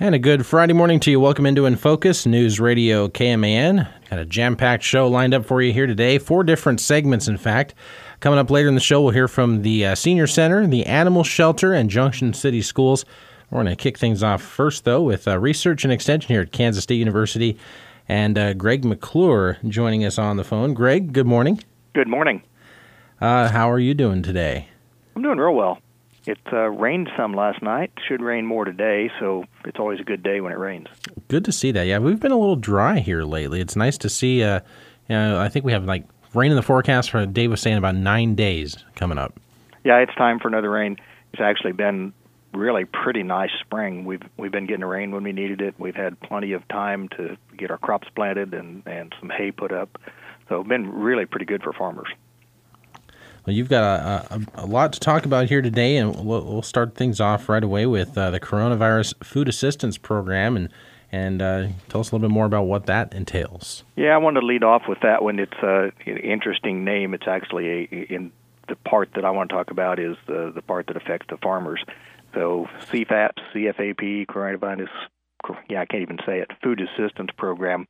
And a good Friday morning to you. Welcome into In Focus, News Radio KMAN. Got a jam-packed show lined up for you here today. 4 different segments, in fact. Coming up later in the show, we'll hear from the Senior Center, the Animal Shelter, and Junction City Schools. We're going to kick things off first, though, with research and extension here at Kansas State University. And Greg McClure joining us on the phone. Greg, good morning. Good morning. How are you doing today? I'm doing real well. It rained some last night. Should rain more today, so it's always a good day when it rains. Good to see that. Yeah, we've been a little dry here lately. It's nice to see. I think we have rain in the forecast for Dave was saying about 9 days coming up. Yeah, it's time for another rain. It's actually been really pretty nice spring. We've been getting rain when we needed it. We've had plenty of time to get our crops planted and some hay put up. So it's been really pretty good for farmers. Well, you've got a lot to talk about here today, and we'll start things off right away with the Coronavirus Food Assistance Program, and tell us a little bit more about what that entails. Yeah, I wanted to lead off with that one. It's an interesting name. It's actually in the part that I want to talk about is the part that affects the farmers. So CFAP, CFAP, Coronavirus, I can't even say it, Food Assistance Program.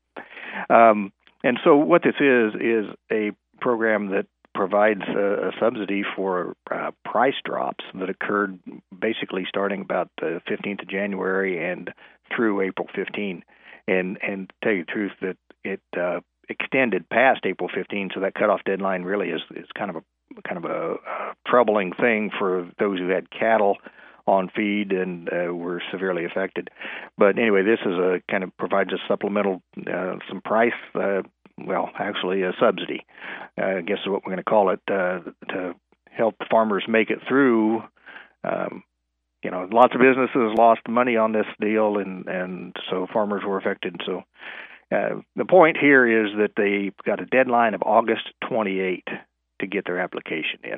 And so what this is a program that provides a subsidy for price drops that occurred basically starting about the 15th of January and through April 15. And to tell you the truth, that it extended past April 15, so that cutoff deadline really is kind of a troubling thing for those who had cattle on feed and were severely affected. But anyway, this is a kind of provides a supplemental some price. Actually a subsidy, I guess is what we're going to call it, to help the farmers make it through. Lots of businesses lost money on this deal, and so farmers were affected. So the point here is that they've got a deadline of August 28 to get their application in.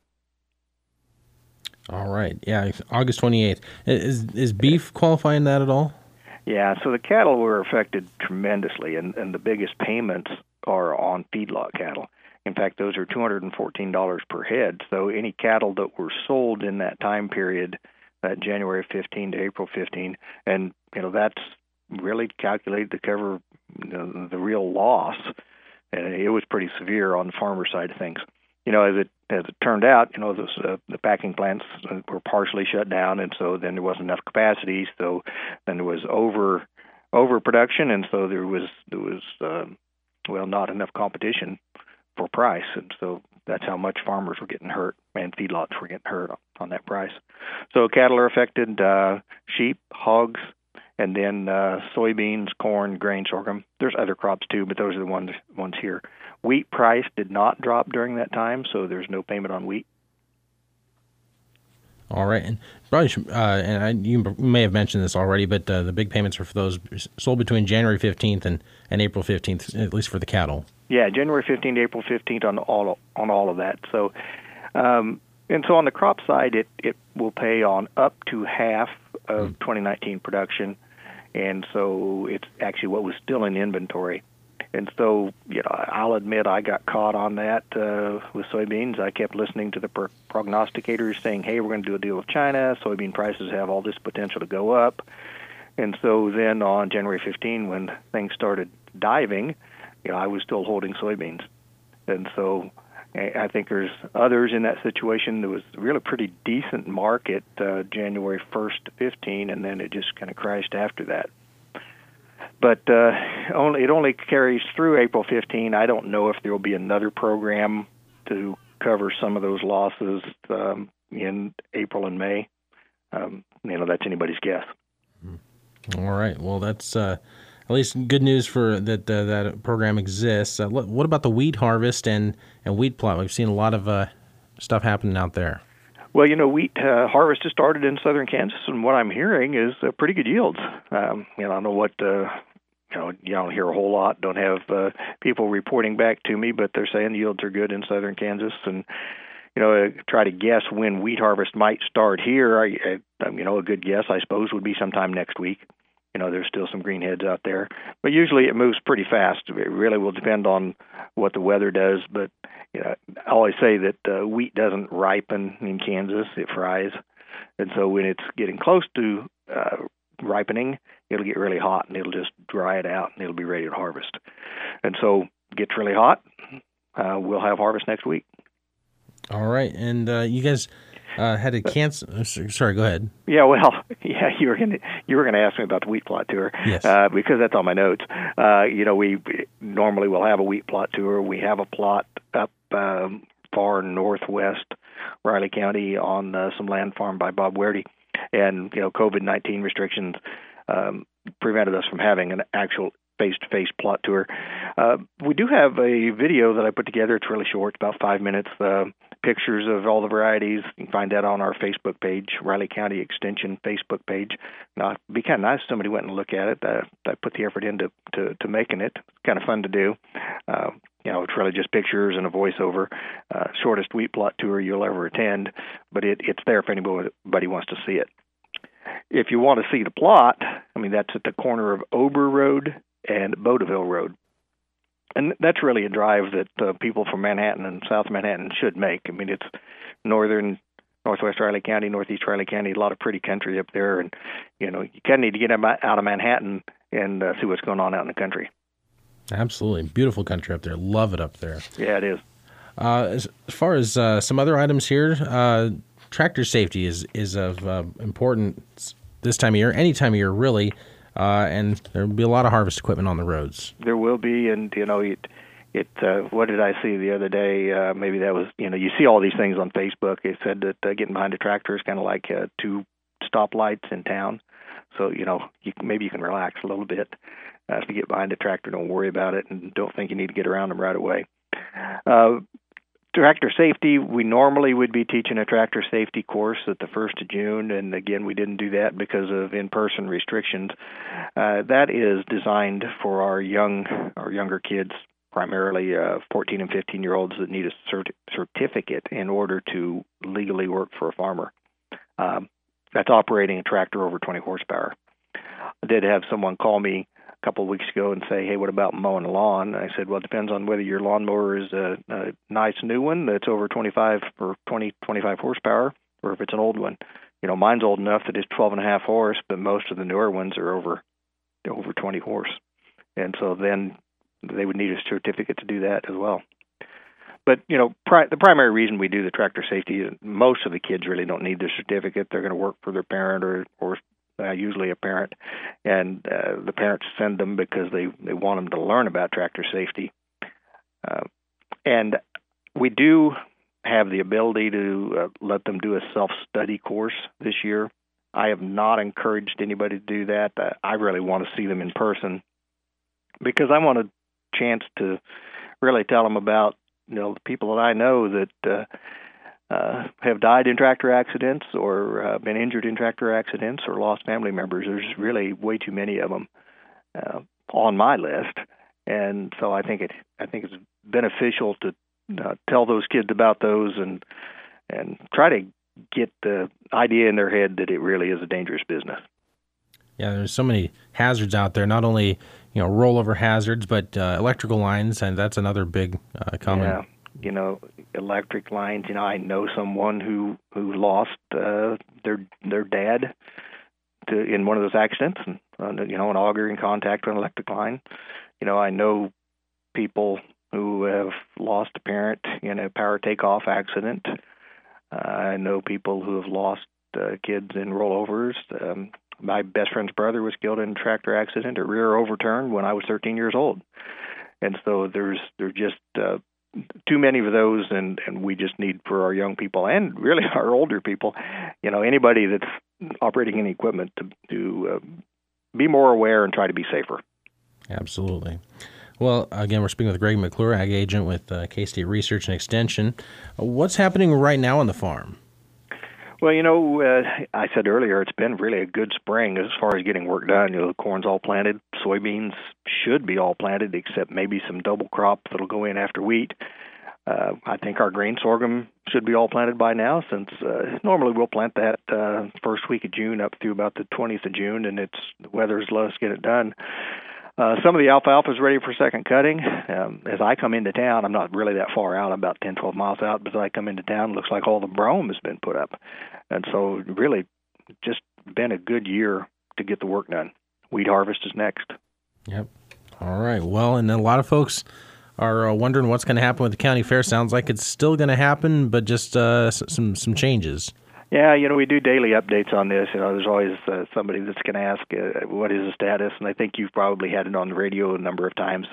All right. Yeah, August 28th. Is beef qualifying that at all? Yeah, so the cattle were affected tremendously, and the biggest payments are on feedlot cattle. In fact, those are $214 per head. So any cattle that were sold in that time period, that January 15 to April 15, and that's really calculated to cover the real loss, and it was pretty severe on the farmer side of things. As it turned out, the packing plants were partially shut down, and so then there wasn't enough capacity. So then there was overproduction, and so there was not enough competition for price, and so that's how much farmers were getting hurt and feedlots were getting hurt on that price. So cattle are affected, sheep, hogs, and then soybeans, corn, grain, sorghum. There's other crops too, but those are the ones here. Wheat price did not drop during that time, so there's no payment on wheat. All right, and probably you may have mentioned this already, but the big payments are for those sold between January 15th and April 15th, at least for the cattle. Yeah, January 15th to April 15th on all of that. So, and so on the crop side, it will pay on up to half of 2019 production, and so it's actually what was still in inventory. And so, I'll admit I got caught on that with soybeans. I kept listening to the prognosticators saying, hey, we're going to do a deal with China. Soybean prices have all this potential to go up. And so then on January 15, when things started diving, I was still holding soybeans. And so I think there's others in that situation. There was really a pretty decent market January 1st to 15, and then it just kind of crashed after that. But it only carries through April 15. I don't know if there will be another program to cover some of those losses in April and May. That's anybody's guess. All right. Well, that's at least good news for that program exists. What about the wheat harvest and wheat plot? We've seen a lot of stuff happening out there. Well, wheat harvest has started in southern Kansas, and what I'm hearing is pretty good yields. I don't know what, you don't hear a whole lot, don't have people reporting back to me, but they're saying the yields are good in southern Kansas. And, try to guess when wheat harvest might start here, a good guess, I suppose, would be sometime next week. There's still some green heads out there, but usually it moves pretty fast. It really will depend on what the weather does, but I always say that wheat doesn't ripen in Kansas, it fries. And so when it's getting close to ripening, it'll get really hot, and it'll just dry it out, and it'll be ready to harvest. And so it gets really hot, we'll have harvest next week. All right, and you guys had to cancel. Sorry, go ahead. Yeah, well, yeah, you were gonna ask me about the wheat plot tour, yes, because that's on my notes. We normally will have a wheat plot tour. We have a plot up far northwest Riley County on some land farmed by Bob Wehrde, and COVID-19 restrictions prevented us from having an actual face-to-face plot tour. We do have a video that I put together. It's really short, about 5 minutes. Pictures of all the varieties. You can find that on our Facebook page, Riley County Extension Facebook page. Now, it'd be kind of nice if somebody went and looked at it. I put the effort into making it. It's kind of fun to do. It's really just pictures and a voiceover. Shortest wheat plot tour you'll ever attend, but it's there if anybody wants to see it. If you want to see the plot, that's at the corner of Ober Road and Bodeville Road. And that's really a drive that people from Manhattan and South Manhattan should make. It's northwest Riley County, northeast Riley County, a lot of pretty country up there. And, you kind of need to get out of Manhattan and see what's going on out in the country. Absolutely. Beautiful country up there. Love it up there. Yeah, it is. As far as some other items here, tractor safety is of importance this time of year, any time of year, really. And there will be a lot of harvest equipment on the roads. There will be, and what did I see the other day? Maybe that was, you see all these things on Facebook. It said that getting behind a tractor is kind of like 2 stoplights in town. So maybe you can relax a little bit. If you get behind a tractor, don't worry about it, and don't think you need to get around them right away. Tractor safety, we normally would be teaching a tractor safety course at the 1st of June, and again, we didn't do that because of in-person restrictions. That is designed for our younger kids, primarily 14 and 15-year-olds that need a certificate in order to legally work for a farmer. That's operating a tractor over 20 horsepower. I did have someone call me a couple of weeks ago and say, hey, what about mowing a lawn? I said, well, it depends on whether your lawnmower is a nice new one that's over 25 or 25 horsepower, or if it's an old one. Mine's old enough that it's 12.5 horse, but most of the newer ones are over 20 horse. And so then they would need a certificate to do that as well. But, the primary reason we do the tractor safety is most of the kids really don't need the certificate. They're going to work for their parent or usually a parent, and the parents send them because they want them to learn about tractor safety. And we do have the ability to let them do a self-study course this year. I have not encouraged anybody to do that. I really want to see them in person because I want a chance to really tell them about the people that I know that have died in tractor accidents or been injured in tractor accidents or lost family members. There's really way too many of them on my list, and so I think it's beneficial to tell those kids about those and try to get the idea in their head that it really is a dangerous business. Yeah, there's so many hazards out there. Not only rollover hazards, but electrical lines, and that's another big common. Yeah, electric lines. I know someone who lost their dad in one of those accidents, and an auger in contact with an electric line. I know people who have lost a parent in a power takeoff accident. I know people who have lost kids in rollovers. My best friend's brother was killed in a tractor accident, a rear overturn, when I was 13 years old. And so there's just too many of those, and we just need for our young people and really our older people, anybody that's operating any equipment to be more aware and try to be safer. Absolutely. Well, again, we're speaking with Greg McClure, Ag Agent with K-State Research and Extension. What's happening right now on the farm? Well, I said earlier, it's been really a good spring as far as getting work done. The corn's all planted. Soybeans should be all planted, except maybe some double crop that'll go in after wheat. I think our grain sorghum should be all planted by now, since normally we'll plant that first week of June up through about the 20th of June, and the weather's let us get it done. Some of the alfalfa is ready for second cutting. As I come into town, I'm not really that far out. I'm about 10, 12 miles out, but as I come into town, it looks like all the brome has been put up. And so really just been a good year to get the work done. Wheat harvest is next. Yep. All right. Well, and a lot of folks are wondering what's going to happen with the county fair. Sounds like it's still going to happen, but just some changes. Yeah, we do daily updates on this. There's always somebody that's going to ask, what is the status? And I think you've probably had it on the radio a number of times.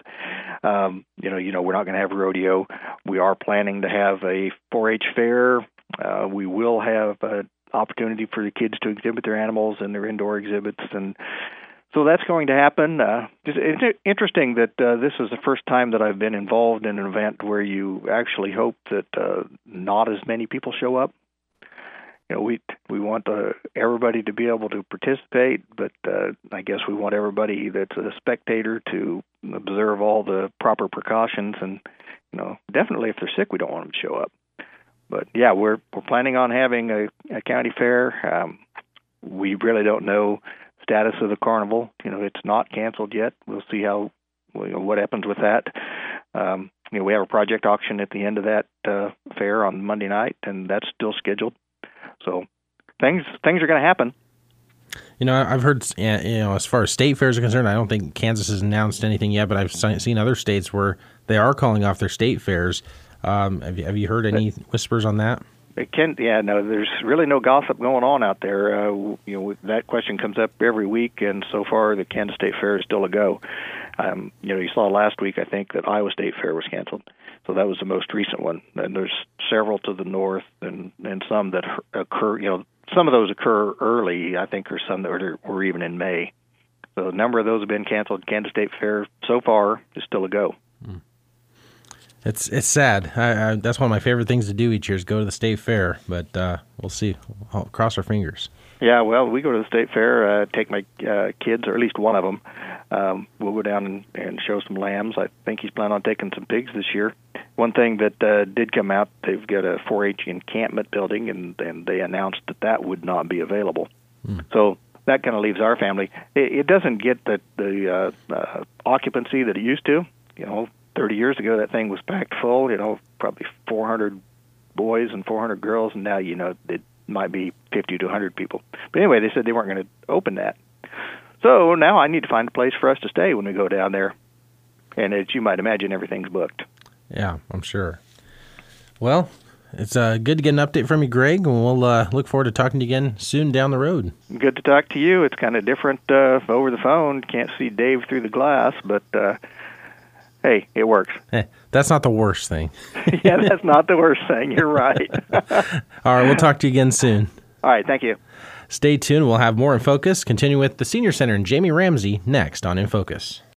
We're not going to have a rodeo. We are planning to have a 4-H fair. We will have an opportunity for the kids to exhibit their animals in their indoor exhibits, and so that's going to happen. It's interesting that this is the first time that I've been involved in an event where you actually hope that not as many people show up. We want everybody to be able to participate, but I guess we want everybody that's a spectator to observe all the proper precautions. And definitely if they're sick, we don't want them to show up. But yeah, we're planning on having a county fair. We really don't know status of the carnival. It's not canceled yet. We'll see what happens with that. We have a project auction at the end of that fair on Monday night, and that's still scheduled. So things are going to happen. I've heard, as far as state fairs are concerned, I don't think Kansas has announced anything yet, but I've seen other states where they are calling off their state fairs. Have you heard any whispers on that? There's really no gossip going on out there. That question comes up every week, and so far the Kansas State Fair is still a go. You saw last week, I think, that Iowa State Fair was canceled. So that was the most recent one. And there's several to the north and some that occur, some of those occur early, I think, or some that were even in May. So a number of those have been canceled. Kansas State Fair, so far, is still a go. It's sad. That's one of my favorite things to do each year is go to the state fair, but we'll see. I'll cross our fingers. Yeah, well, we go to the state fair, take my kids, or at least one of them. We'll go down and show some lambs. I think he's planning on taking some pigs this year. One thing that did come out, they've got a 4-H encampment building, and they announced that would not be available. So that kind of leaves our family. It doesn't get the occupancy that it used to. 30 years ago, that thing was packed full, probably 400 boys and 400 girls, and now, it might be 50 to 100 people. But anyway, they said they weren't going to open that. So now I need to find a place for us to stay when we go down there. And as you might imagine, everything's booked. Yeah, I'm sure. Well, it's good to get an update from you, Greg, and we'll look forward to talking to you again soon down the road. Good to talk to you. It's kind of different over the phone. Can't see Dave through the glass, but hey, it works. That's not the worst thing. Yeah, that's not the worst thing. You're right. All right, we'll talk to you again soon. All right, thank you. Stay tuned. We'll have more In Focus. Continue with the Senior Center and Jamie Ramsey next on In Focus.